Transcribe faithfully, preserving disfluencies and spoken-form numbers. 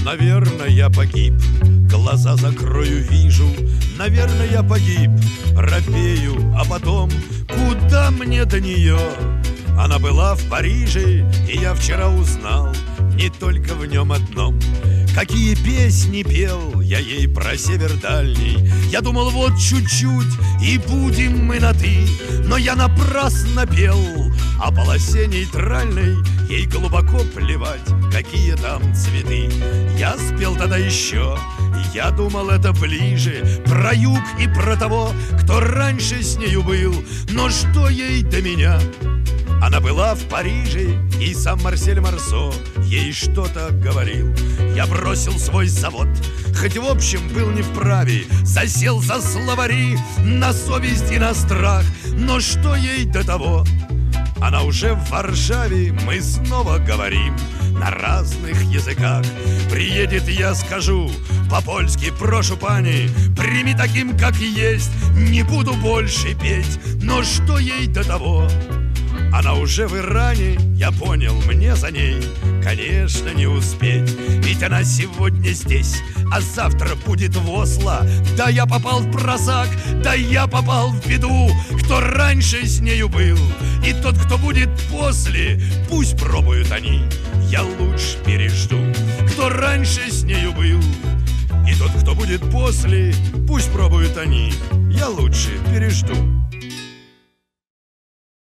Наверное, я погиб, глаза закрою, вижу. Наверное, я погиб, робею, а потом куда мне до нее? Она была в Париже, и я вчера узнал не только в нем одном. Какие песни пел я ей про север дальний. Я думал, вот чуть-чуть, и будем мы на «ты». Но я напрасно пел, а полосе нейтральной ей глубоко плевать, какие там цветы. Я спел тогда еще, я думал, это ближе, про юг и про того, кто раньше с нею был. Но что ей до меня? Она была в Париже, и сам Марсель Марсо ей что-то говорил. Я бросил свой завод, хоть в общем был не вправе, засел за словари на совесть и на страх. Но что ей до того? Она уже в Варшаве, мы снова говорим на разных языках. Приедет, я скажу по-польски: прошу, пани, прими таким, как есть, не буду больше петь. Но что ей до того? Она уже в Иране, я понял, мне за ней, конечно, не успеть. Ведь она сегодня здесь, а завтра будет в Осло. Да я попал в просак, да я попал в беду. Кто раньше с нею был, и тот, кто будет после, пусть пробуют они, я лучше пережду. Кто раньше с нею был, и тот, кто будет после, пусть пробуют они, я лучше пережду.